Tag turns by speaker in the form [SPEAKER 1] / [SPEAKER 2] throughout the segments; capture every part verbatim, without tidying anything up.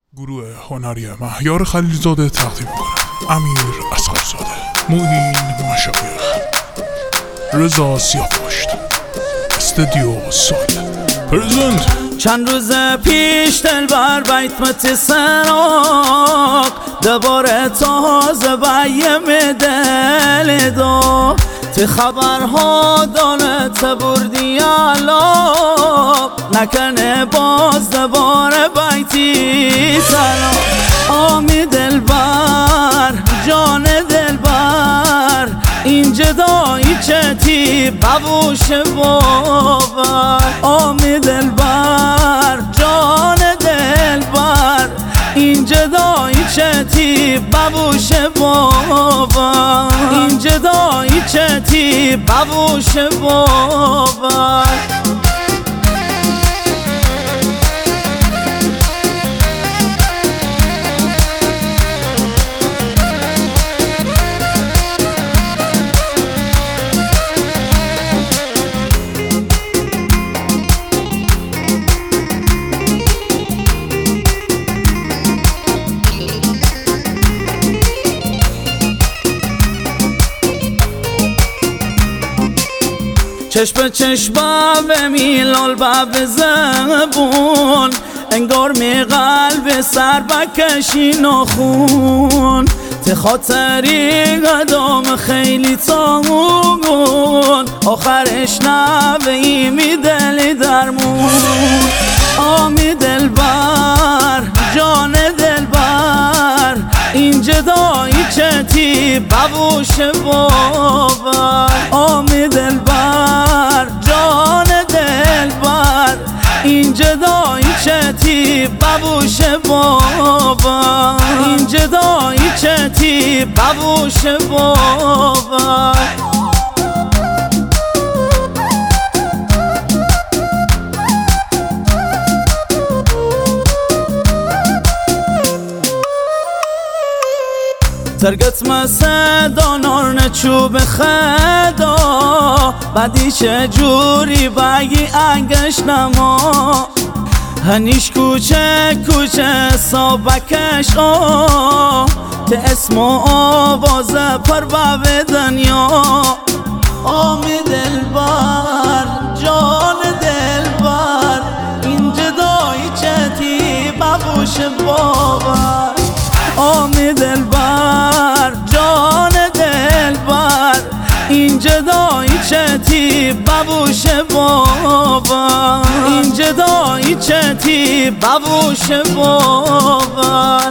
[SPEAKER 1] گروه هنری مهیار خلیلزاده تقدیم میکنه. امیر اصغرزاده، معین مشایخ، رضا سیاه‌پشت، استودیو سال پرزنت.
[SPEAKER 2] چند روز پیش دلبر بیت مت سراغ دوباره تازه بیم دل دو تی خبرها دانت بردی علاق نکنه باز دوباره بیتی سلام. آمی دلبر جان دلبر این جدایی چتی ببوش باور. آمی دلبر جان دلبر این جدایی چتی ببوش باور. این جدایی چتی ببوش باور. چشم چشم به میلال به زبون انگار می قلب سر بکشی نخون تی خاطری قدام خیلی تامون آخرش نبهی می دلی درمون. آمی دلبر جان دلبر این جدایی چتی ببوش باور. آمی دلبر جان دلبر این جدایی چتی ببوش باور. این جدایی چتی ببوش باور. ترگت مسه دانار نچوب خدا بدی چه جوری بگی انگش نما هنیش کوچه کوچه سابکش آ ته اسم و آواز پر به دنیا. آمی دلبر جان دلبر این جدایی چتی ببوش باور. آمی دلبر جان دلبر این جدایی چتی ببوش باور. این جدایی چتی ببوش باور.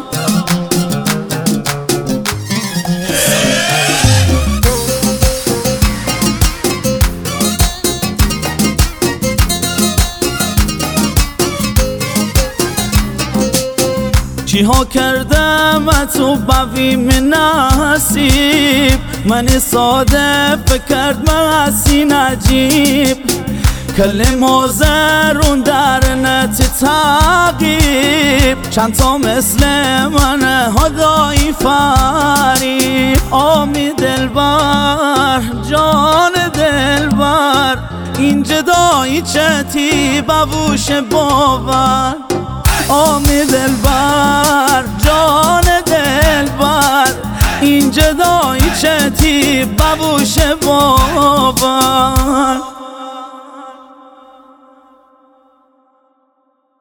[SPEAKER 2] چی ها کردم تو بویم نصیب من ساده فکرد مسی نجیب کلمه زرون در نت تعقیب چند تا مثل من هدایی فریب. آمی دلبر جان دلبر این جدایی چتی ببوش باور. آمی دلبر جان دلبر این جدایی چتی ببوش باور.